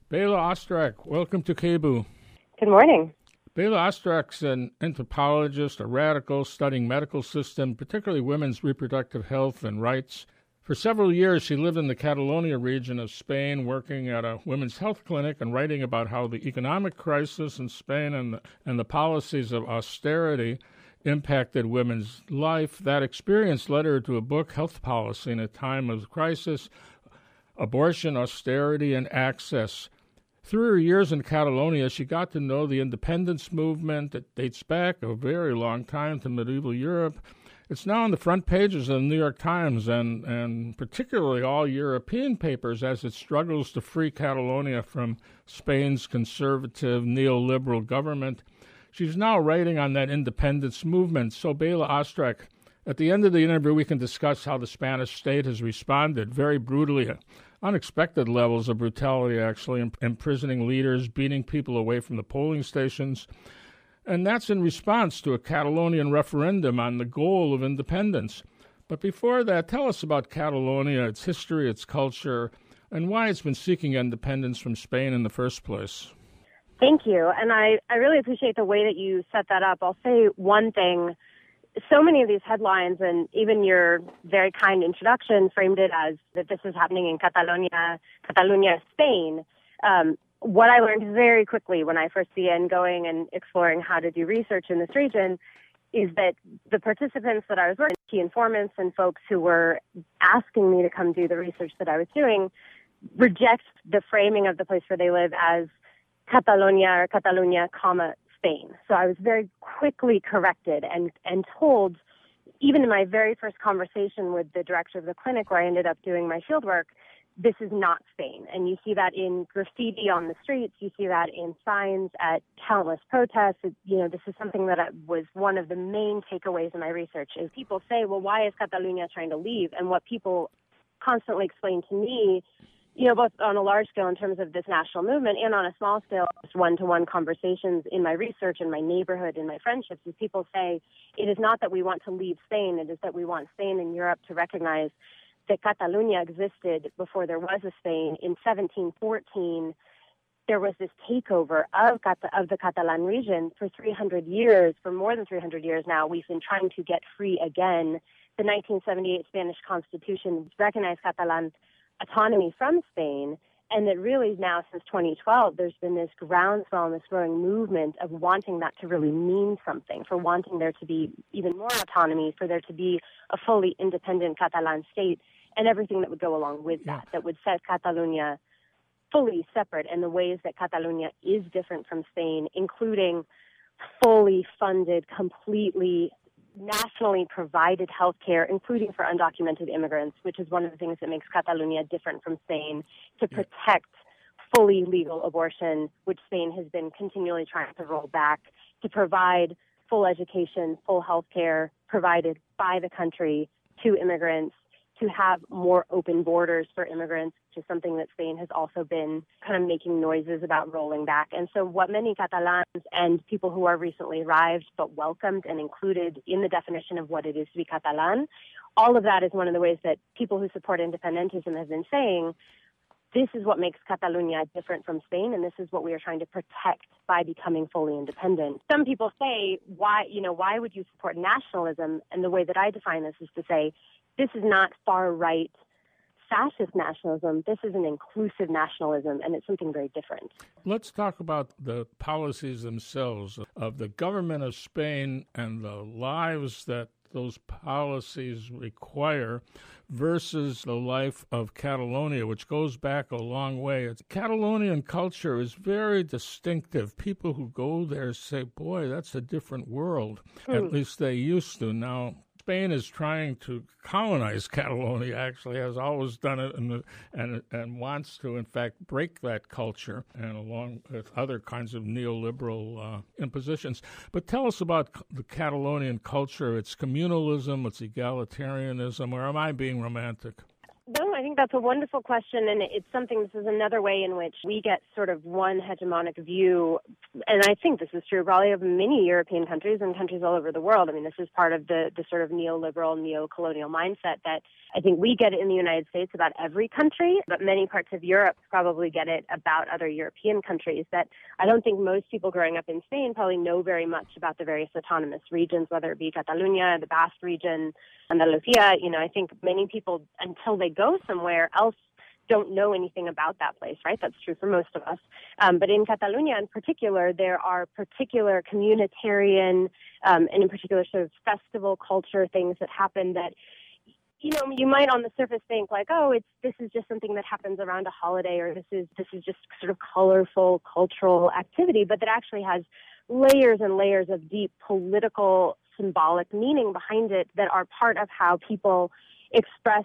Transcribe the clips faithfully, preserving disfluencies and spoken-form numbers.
Bela Ostrak, welcome to K B U. Good morning. Bela Ostrak's an anthropologist, a radical studying medical system, particularly women's reproductive health and rights. For several years, she lived in the Catalonia region of Spain, working at a women's health clinic and writing about how the economic crisis in Spain and the, and the policies of austerity impacted women's life. That experience led her to a book, Health Policy in a Time of Crisis, Abortion, Austerity, and Access. Through her years in Catalonia, she got to know the independence movement that dates back a very long time to medieval Europe. It's now on the front pages of the New York Times and, and particularly all European papers as it struggles to free Catalonia from Spain's conservative neoliberal government. She's now writing on that independence movement. So, Bela Ostrak, at the end of the interview, we can discuss how the Spanish state has responded very brutally, unexpected levels of brutality, actually, imprisoning leaders, beating people away from the polling stations. And that's in response to a Catalonian referendum on the goal of independence. But before that, tell us about Catalonia, its history, its culture, and why it's been seeking independence from Spain in the first place. Thank you. And I, I really appreciate the way that you set that up. I'll say one thing. So many of these headlines, and even your very kind introduction framed it as that this is happening in Catalonia, Catalonia, Spain. Um, What I learned very quickly when I first began going and exploring how to do research in this region is that the participants that I was working with, key informants and folks who were asking me to come do the research that I was doing, reject the framing of the place where they live as Catalonia or Catalunya, comma, Spain. So I was very quickly corrected and, and told, even in my very first conversation with the director of the clinic where I ended up doing my fieldwork, this is not Spain. And you see that in graffiti on the streets. You see that in signs at countless protests. It, you know, this is something that I, was one of the main takeaways in my research is people say, well, why is Catalonia trying to leave? And what people constantly explain to me, you know, both on a large scale in terms of this national movement and on a small scale, just one-to-one conversations in my research, in my neighborhood, in my friendships, is people say, it is not that we want to leave Spain. It is that we want Spain and Europe to recognize that Catalonia existed before there was a Spain. In seventeen fourteen, there was this takeover of, of the Catalan region for three hundred years, for more than three hundred years now. We've been trying to get free again. The nineteen seventy-eight Spanish Constitution recognized Catalan autonomy from Spain, and that really now since twenty twelve, there's been this groundswell and this growing movement of wanting that to really mean something, for wanting there to be even more autonomy, for there to be a fully independent Catalan state, and everything that would go along with that, yeah. that would set Catalonia fully separate and the ways that Catalonia is different from Spain, including fully funded, completely nationally provided health care, including for undocumented immigrants, which is one of the things that makes Catalonia different from Spain, to protect fully legal abortion, which Spain has been continually trying to roll back, to provide full education, full health care provided by the country to immigrants, to have more open borders for immigrants, which is something that Spain has also been kind of making noises about rolling back. And so what many Catalans and people who are recently arrived but welcomed and included in the definition of what it is to be Catalan, all of that is one of the ways that people who support independentism have been saying, this is what makes Catalonia different from Spain, and this is what we are trying to protect by becoming fully independent. Some people say, why, you know, why would you support nationalism? And the way that I define this is to say, this is not far-right fascist nationalism. This is an inclusive nationalism, and it's something very different. Let's talk about the policies themselves of the government of Spain and the lives that those policies require versus the life of Catalonia, which goes back a long way. It's, Catalonian culture is very distinctive. People who go there say, boy, that's a different world. Hmm. At least they used to. Now, Spain is trying to colonize Catalonia, actually, has always done it, and, and and wants to, in fact, break that culture, and along with other kinds of neoliberal uh, impositions. But tell us about the Catalonian culture, its communalism, its egalitarianism, or am I being romantic? No, I think that's a wonderful question, and it's something, this is another way in which we get sort of one hegemonic view, and I think this is true probably of many European countries and countries all over the world. I mean, this is part of the, the sort of neoliberal, neo-colonial mindset that I think we get it in the United States about every country, but many parts of Europe probably get it about other European countries, that I don't think most people growing up in Spain probably know very much about the various autonomous regions, whether it be Catalonia, the Basque region, Andalusia. You know, I think many people, until they go somewhere else, don't know anything about that place, right? That's true for most of us. Um, but in Catalonia in particular, there are particular communitarian um, and in particular sort of festival culture things that happen that, you know, you might on the surface think like, oh, it's this is just something that happens around a holiday, or this is this is just sort of colorful cultural activity, but that actually has layers and layers of deep political symbolic meaning behind it that are part of how people expressed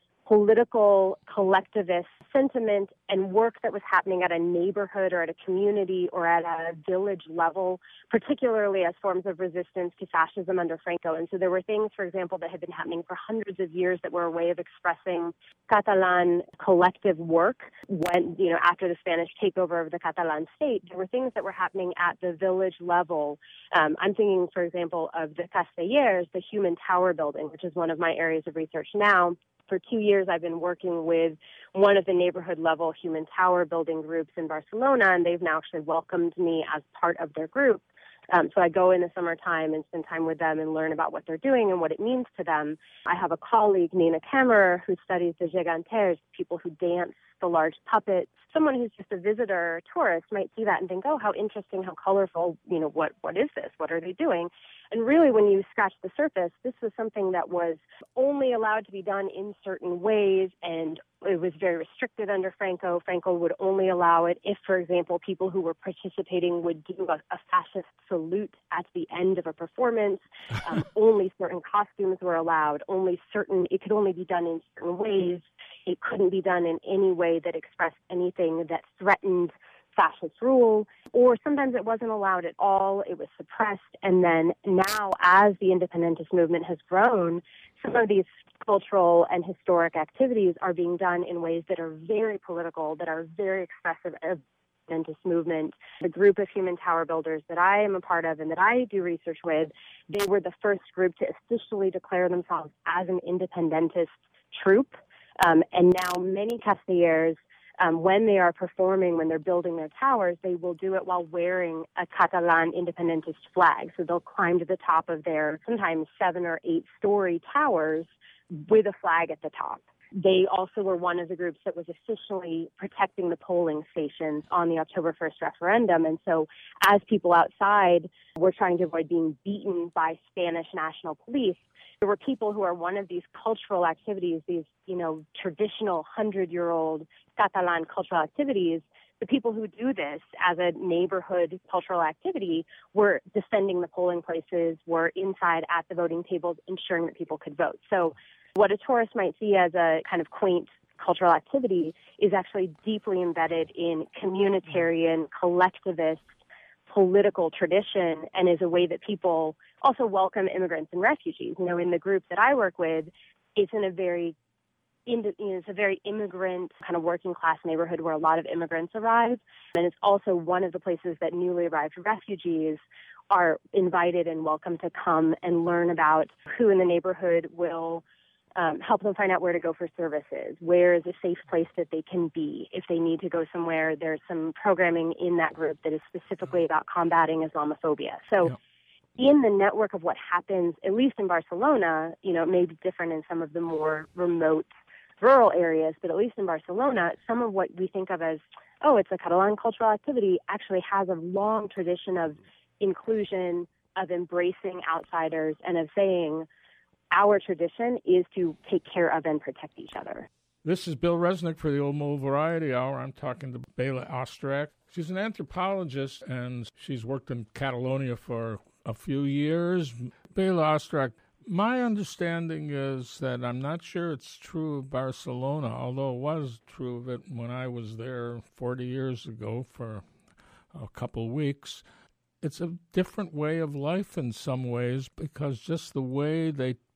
political collectivist sentiment and work that was happening at a neighborhood or at a community or at a village level, particularly as forms of resistance to fascism under Franco. And so there were things, for example, that had been happening for hundreds of years that were a way of expressing Catalan collective work when, you know, after the Spanish takeover of the Catalan state. There were things that were happening at the village level. Um, I'm thinking, for example, of the Castellers, the Human Tower building, which is one of my areas of research now. For two years, I've been working with one of the neighborhood-level Human Tower building groups in Barcelona, and they've now actually welcomed me as part of their group. Um, so I go in the summertime and spend time with them and learn about what they're doing and what it means to them. I have a colleague, Nina Kammerer, who studies the Geganters, people who dance the large puppets. Someone who's just a visitor or tourist might see that and think, oh, how interesting, how colorful, you know, what what is this? What are they doing? And really, when you scratch the surface, this was something that was only allowed to be done in certain ways, and it was very restricted under Franco. Franco would only allow it if, for example, people who were participating would do a, a fascist salute at the end of a performance. Um, only certain costumes were allowed. Only certain, it could only be done in certain ways. It couldn't be done in any way that expressed anything that threatened fascist rule, or sometimes it wasn't allowed at all. It was suppressed. And then now, as the independentist movement has grown, some of these cultural and historic activities are being done in ways that are very political, that are very expressive of the independentist movement. The group of Human Tower builders that I am a part of and that I do research with, they were the first group to officially declare themselves as an independentist troupe. Um, and now many Castellers, um, when they are performing, when they're building their towers, they will do it while wearing a Catalan independentist flag. So they'll climb to the top of their sometimes seven or eight story towers with a flag at the top. They also were one of the groups that was officially protecting the polling stations on the October first referendum. And so as people outside were trying to avoid being beaten by Spanish national police, there were people who are one of these cultural activities, these, you know, traditional hundred-year-old Catalan cultural activities. The people who do this as a neighborhood cultural activity were defending the polling places, were inside at the voting tables, ensuring that people could vote. So what a tourist might see as a kind of quaint cultural activity is actually deeply embedded in communitarian, collectivist, political tradition, and is a way that people also welcome immigrants and refugees. You know, in the group that I work with, it's in a very in, you know, it's a very immigrant kind of working class neighborhood where a lot of immigrants arrive. And it's also one of the places that newly arrived refugees are invited and welcome to come and learn about who in the neighborhood will Um, help them find out where to go for services, where is a safe place that they can be. If they need to go somewhere, there's some programming in that group that is specifically about combating Islamophobia. So yeah. in the network of what happens, at least in Barcelona, you know, it may be different in some of the more remote rural areas, but at least in Barcelona, some of what we think of as, oh, it's a Catalan cultural activity, actually has a long tradition of inclusion, of embracing outsiders, and of saying, our tradition is to take care of and protect each other. This is Bill Resnick for the Old Mole Variety Hour. I'm talking to Bela Ostrak. She's an anthropologist, and she's worked in Catalonia for a few years. Bela Ostrak, my understanding is that I'm not sure it's true of Barcelona, although it was true of it when I was there forty years ago for a couple of weeks. It's a different way of life in some ways because just the way they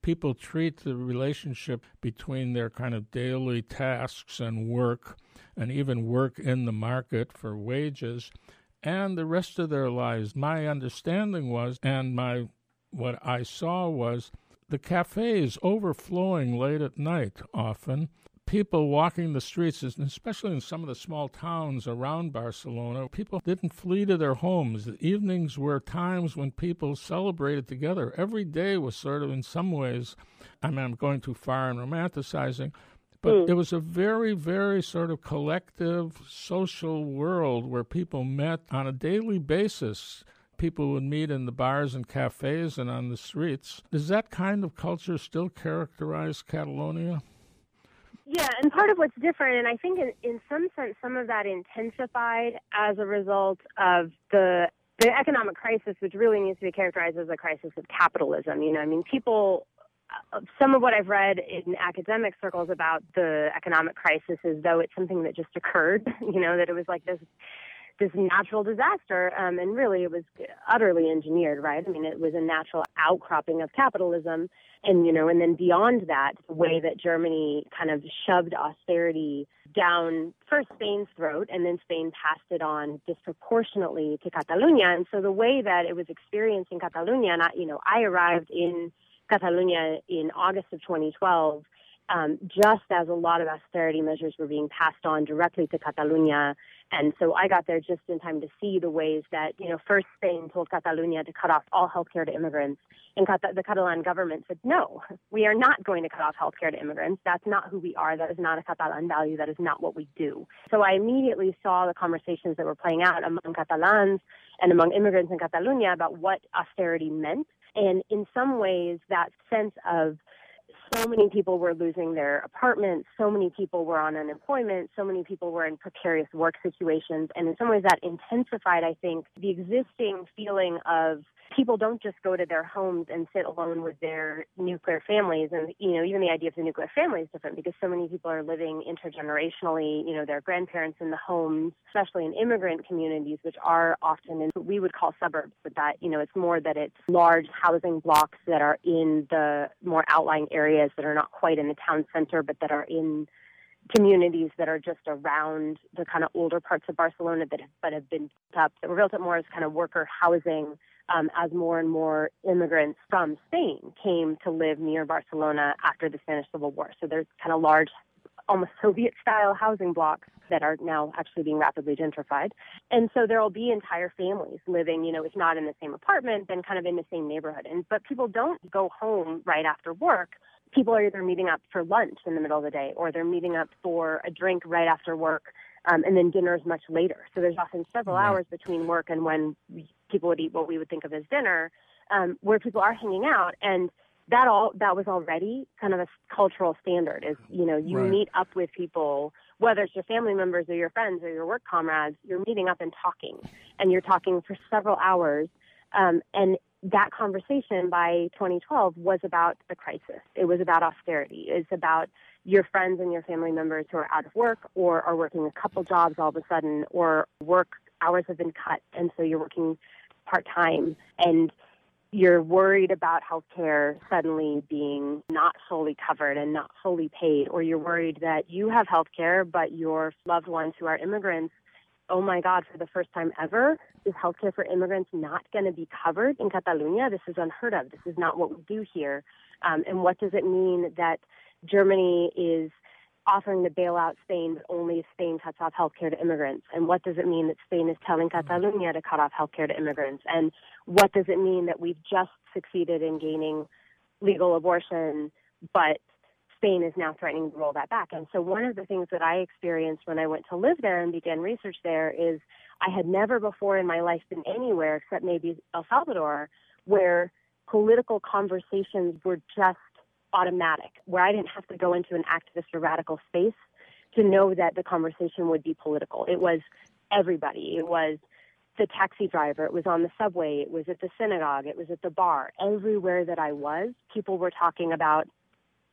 people treat the relationship between their kind of daily tasks and work, and even work in the market for wages, and the rest of their lives. My understanding was, and my what I saw was, the cafes overflowing late at night often, people walking the streets, especially in some of the small towns around Barcelona. People didn't flee to their homes. The evenings were times when people celebrated together. Every day was sort of, in some ways, I mean, I'm going too far in romanticizing, but mm. it was a very, very sort of collective social world where people met on a daily basis. People would meet in the bars and cafes and on the streets. Does that kind of culture still characterize Catalonia? Yeah, and part of what's different, and I think in, in some sense some of that intensified as a result of the the economic crisis, which really needs to be characterized as a crisis of capitalism. You know, I mean, people, uh, some of what I've read in academic circles about the economic crisis is though it's something that just occurred, you know, that it was like this this natural disaster, um, and really it was utterly engineered, right? I mean, it was a natural outcropping of capitalism, and, you know, and then beyond that, the way that Germany kind of shoved austerity down first Spain's throat, and then Spain passed it on disproportionately to Catalonia. And so the way that it was experienced in Catalonia, and I, you know, I arrived in Catalonia in August of twenty twelve, Um, just as a lot of austerity measures were being passed on directly to Catalonia. And so I got there just in time to see the ways that, you know, first Spain told Catalonia to cut off all healthcare to immigrants. And Cat- the Catalan government said, no, we are not going to cut off healthcare to immigrants. That's not who we are. That is not a Catalan value. That is not what we do. So I immediately saw the conversations that were playing out among Catalans and among immigrants in Catalonia about what austerity meant. And in some ways, that sense of so many people were losing their apartments, so many people were on unemployment, so many people were in precarious work situations, and in some ways that intensified, I think, the existing feeling of people don't just go to their homes and sit alone with their nuclear families. And, you know, even the idea of the nuclear family is different because so many people are living intergenerationally, you know, their grandparents in the homes, especially in immigrant communities, which are often in what we would call suburbs, but that, you know, it's more that it's large housing blocks that are in the more outlying areas that are not quite in the town center, but that are in communities that are just around the kind of older parts of Barcelona that have, but have been built up, that were built up more as kind of worker housing um, as more and more immigrants from Spain came to live near Barcelona after the Spanish Civil War. So there's kind of large, almost Soviet-style housing blocks that are now actually being rapidly gentrified. And so there will be entire families living, you know, if not in the same apartment, then kind of in the same neighborhood. And but people don't go home right after work. People are either meeting up for lunch in the middle of the day, or they're meeting up for a drink right after work, um, and then dinner is much later. So there's often several right. hours between work and when people would eat what we would think of as dinner, um, where people are hanging out. And that all that was already kind of a cultural standard. Is, you know, you right. meet up with people, whether it's your family members or your friends or your work comrades, you're meeting up and talking, and you're talking for several hours, um, and that conversation by twenty twelve was about the crisis. It was about austerity. It's about your friends and your family members who are out of work or are working a couple jobs all of a sudden, or work hours have been cut, and so you're working part-time, and you're worried about healthcare suddenly being not fully covered and not fully paid, or you're worried that you have healthcare, but your loved ones who are immigrants, oh my God, for the first time ever, is healthcare for immigrants not going to be covered in Catalonia? This is unheard of. This is not what we do here. Um, and what does it mean that Germany is offering to bail out Spain, but only if Spain cuts off healthcare to immigrants? And what does it mean that Spain is telling Catalonia to cut off healthcare to immigrants? And what does it mean that we've just succeeded in gaining legal abortion, but Spain is now threatening to roll that back? And so one of the things that I experienced when I went to live there and began research there is I had never before in my life been anywhere except maybe El Salvador where political conversations were just automatic, where I didn't have to go into an activist or radical space to know that the conversation would be political. It was everybody. It was the taxi driver. It was on the subway. It was at the synagogue. It was at the bar. Everywhere that I was, people were talking about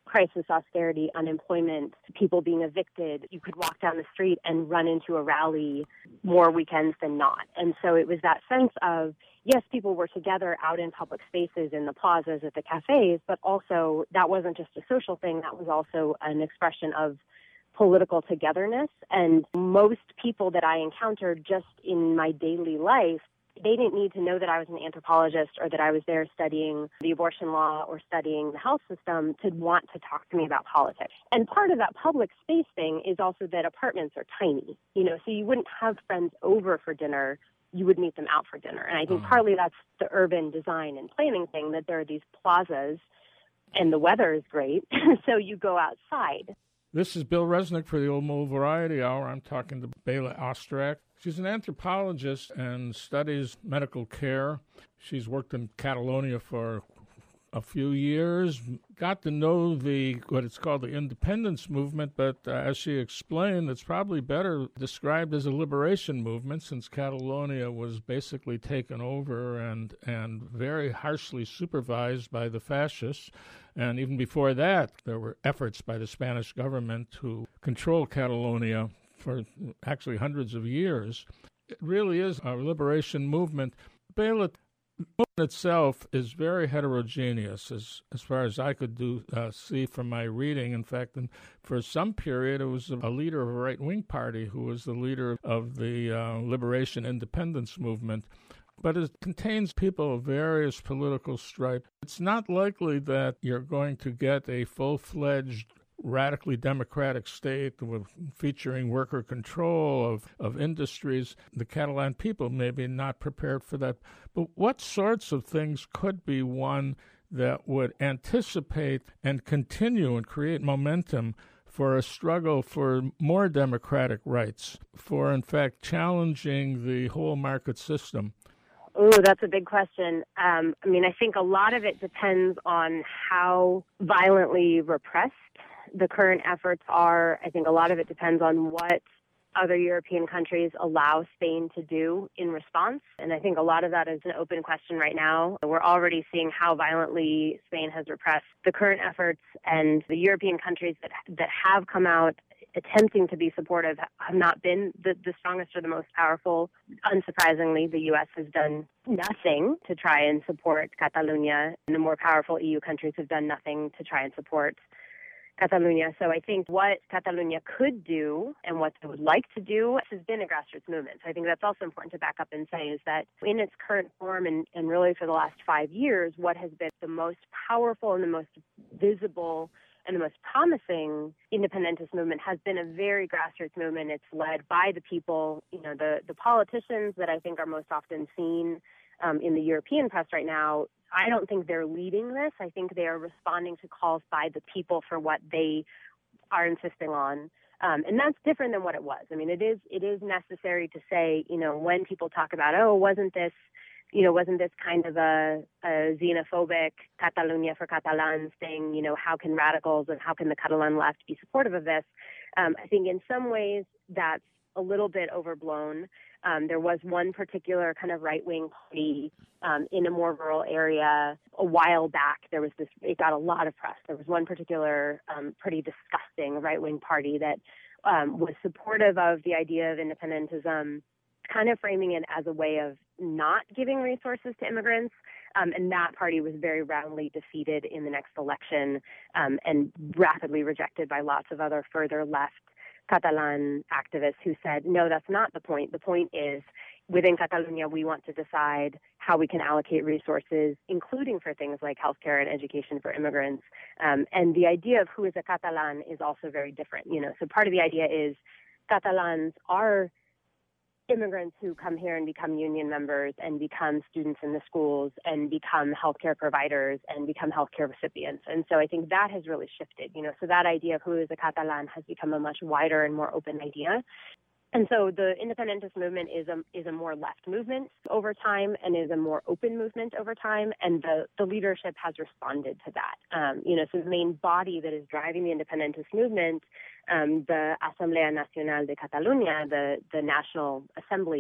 crisis, austerity, unemployment, people being evicted. You could walk down the street and run into a rally more weekends than not. And so it was that sense of, yes, people were together out in public spaces, in the plazas, at the cafes, but also that wasn't just a social thing. That was also an expression of political togetherness. And most people that I encountered just in my daily life, they didn't need to know that I was an anthropologist or that I was there studying the abortion law or studying the health system to want to talk to me about politics. And part of that public space thing is also that apartments are tiny, you know, so you wouldn't have friends over for dinner. You would meet them out for dinner. And I think partly that's the urban design and planning thing, that there are these plazas and the weather is great, so you go outside. This is Bill Resnick for the Old Mole Variety Hour. I'm talking to Bela Ostrak. She's an anthropologist and studies medical care. She's worked in Catalonia for a few years, got to know the what it's called the independence movement, but uh, as she explained, it's probably better described as a liberation movement, since Catalonia was basically taken over and, and very harshly supervised by the fascists. And even before that, there were efforts by the Spanish government to control Catalonia for actually hundreds of years. It really is a liberation movement. Bela, the movement itself is very heterogeneous, as as far as I could do uh, see from my reading. In fact, and for some period, it was a leader of a right-wing party who was the leader of the uh, liberation independence movement. But it contains people of various political stripe. It's not likely that you're going to get a full-fledged radically democratic state with featuring worker control of, of industries. The Catalan people may be not prepared for that. But what sorts of things could be one that would anticipate and continue and create momentum for a struggle for more democratic rights, for, in fact, challenging the whole market system? Oh, that's a big question. Um, I mean, I think a lot of it depends on how violently repressed the current efforts are. I think a lot of it depends on what other European countries allow Spain to do in response. And I think a lot of that is an open question right now. We're already seeing how violently Spain has repressed the current efforts, and the European countries that that have come out attempting to be supportive have not been the, the strongest or the most powerful. Unsurprisingly, the U S has done nothing to try and support Catalonia, and the more powerful E U countries have done nothing to try and support Catalonia. So I think what Catalonia could do and what they would like to do has been a grassroots movement. So I think that's also important to back up and say is that in its current form and, and really for the last five years, what has been the most powerful and the most visible and the most promising independentist movement has been a very grassroots movement. It's led by the people, you know, the, the politicians that I think are most often seen um, in the European press right now. I don't think they're leading this. I think they are responding to calls by the people for what they are insisting on. Um, and that's different than what it was. I mean, it is it is necessary to say, you know, when people talk about, oh, wasn't this, you know, wasn't this kind of a, a xenophobic Catalunya for Catalans thing? You know, how can radicals and how can the Catalan left be supportive of this? Um, I think in some ways that's a little bit overblown. Um, there was one particular kind of right-wing party um, in a more rural area a while back. There was this, it got a lot of press. There was one particular um, pretty disgusting right-wing party that um, was supportive of the idea of independentism, kind of framing it as a way of not giving resources to immigrants. Um, and that party was very roundly defeated in the next election um, and rapidly rejected by lots of other further left Catalan activists who said, no, that's not the point. The point is, within Catalonia, we want to decide how we can allocate resources, including for things like healthcare and education for immigrants. Um, and the idea of who is a Catalan is also very different. You know, so part of the idea is Catalans are immigrants who come here and become union members and become students in the schools and become healthcare providers and become healthcare recipients. And so I think that has really shifted, you know, so that idea of who is a Catalan has become a much wider and more open idea. And so the independentist movement is a is a more left movement over time and is a more open movement over time, and the, the leadership has responded to that. Um, you know, so the main body that is driving the independentist movement, um, the Asamblea Nacional de Catalunya, the, the National Assembly,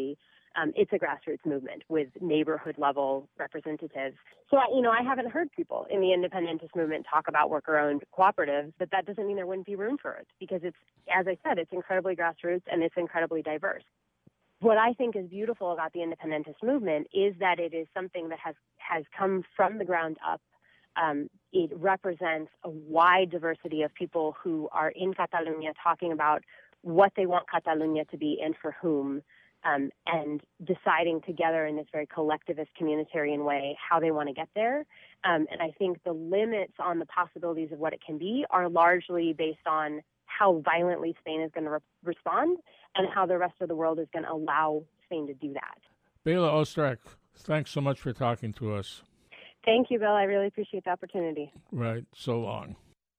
Um, it's a grassroots movement with neighborhood level representatives. So, I, you know, I haven't heard people in the independentist movement talk about worker-owned cooperatives, but that doesn't mean there wouldn't be room for it because it's, as I said, it's incredibly grassroots and it's incredibly diverse. What I think is beautiful about the independentist movement is that it is something that has, has come from the ground up. Um, it represents a wide diversity of people who are in Catalonia talking about what they want Catalonia to be and for whom, um, and deciding together in this very collectivist, communitarian way how they want to get there. Um, and I think the limits on the possibilities of what it can be are largely based on how violently Spain is going to re- respond and how the rest of the world is going to allow Spain to do that. Bela Ostrak, thanks so much for talking to us. Thank you, Bill. I really appreciate the opportunity. Right. So long.